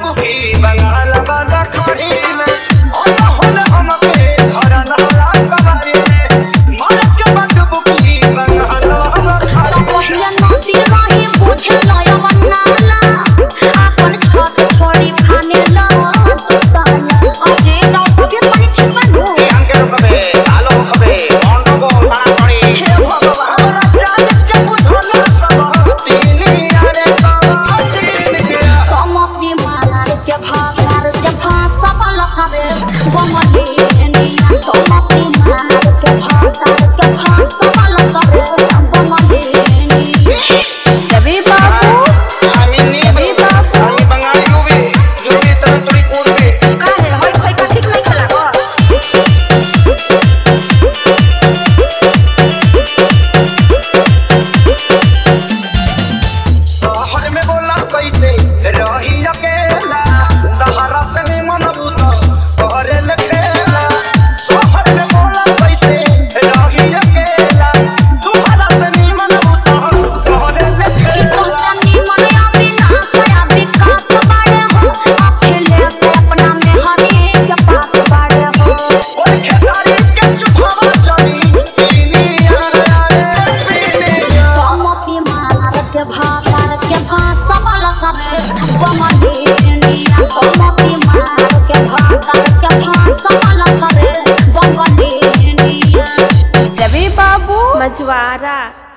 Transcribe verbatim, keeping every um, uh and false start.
बुकी बंगाल वाला खड़ी में ओला होले हमके घर नहला कबारी में मार के बट बुकी बंगाल वाला खड़ी पहिया नदी रही पूछे लया बनाला अपन छत छोड़ी खाने ला तो ताना अजे रात के पानी ठीक बनू ध्यान के रखबे आलो खबे ऑन को खाना पड़ी हे भगवान जान के बुझल सब तीनी अरे सब तीनी कमती मार के भागार के फांसा वाला सबे बमली निया कमती मार के भागार के फांसा वाला सबे बमली देवी बाबू आमिनी बाबू आई बंगाली लूबी जोड़ी तर तोरी कोड पे काहे होय होय का ठीक नहीं खेला गो शहर में बोला कैसे रही अकेला दहरा से मन बुता करे लखेला शहर में बोला कैसे रही अकेला दहरा से मन बुता करे लखेला दोस्ती मन आवी ना सया विकास बाड़े हो अकेले से अपना में हरे के पास बाड़े हो और खेसारी के चुभावा जानी तीनी यारे पीनी कमती मार के भागार के फांसा वाला सबे बमली निया कमती मार के भागार के फांसा वाला सबे बमली निया रवि बाबू मझवारा।